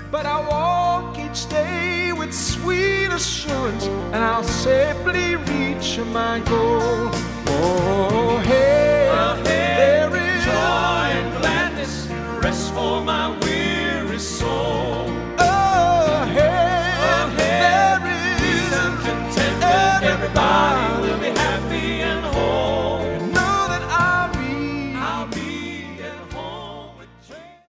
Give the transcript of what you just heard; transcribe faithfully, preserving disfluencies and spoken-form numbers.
but I walk each day with sweet assurance, and I'll safely reach my goal. Oh, hey, Ahead, there is joy and gladness, rest for my weary soul.